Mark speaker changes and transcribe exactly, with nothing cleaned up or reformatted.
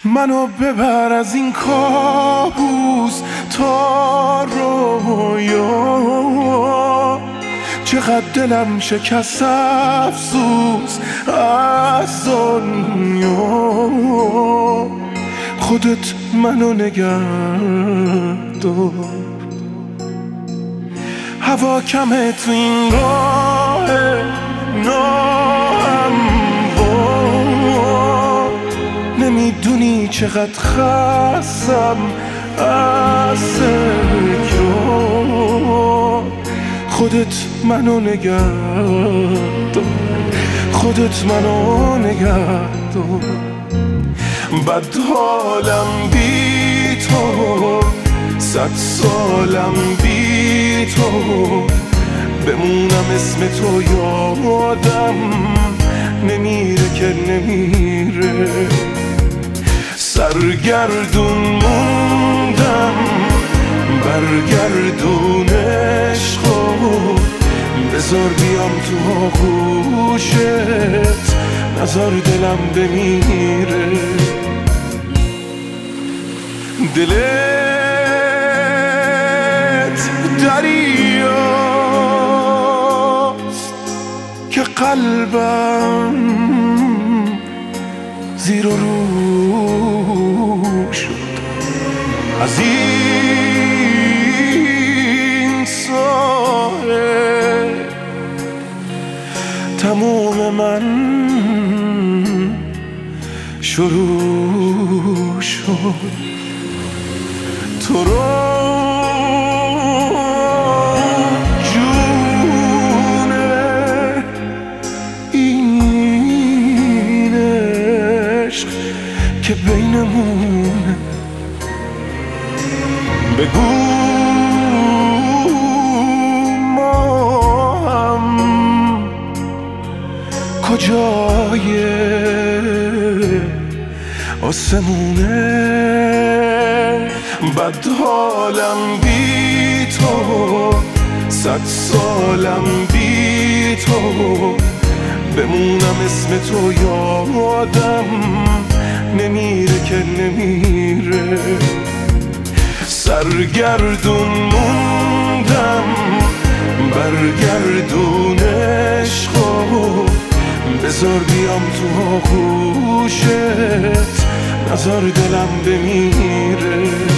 Speaker 1: منو ببر از این کابوس تا رویا، چقدر دلم شکست افسوس از دنیا. خودت منو نگه دار، هوا کمه تو این راه ناهموار. نمیدونی چقدر خستم از تکرار. خودت منو نگه دار، خودت منو نگه دار. بد حالم بی تو، صد سالم بی تو، بمونم اسم تو یادم نمیره که نمیره. سرگردون موندم، برگردون عشقو، بذار بیام تو آغوشت، نذار دلم بمیره. دلت دریاست که قلبم زیر و رو شد. از این ساحل تموم من شروع شد. تو رو جونه این عشق که بینمونه، بگو ما هم کجای آسمونه. بد حالم بی تو، صد سالم بی تو، بمونم اسم تو یادم نمیره که نمیره. سرگردون موندم، برگردون عشقو، بذار بیام تو آغوشت، نذار دلم بمیره.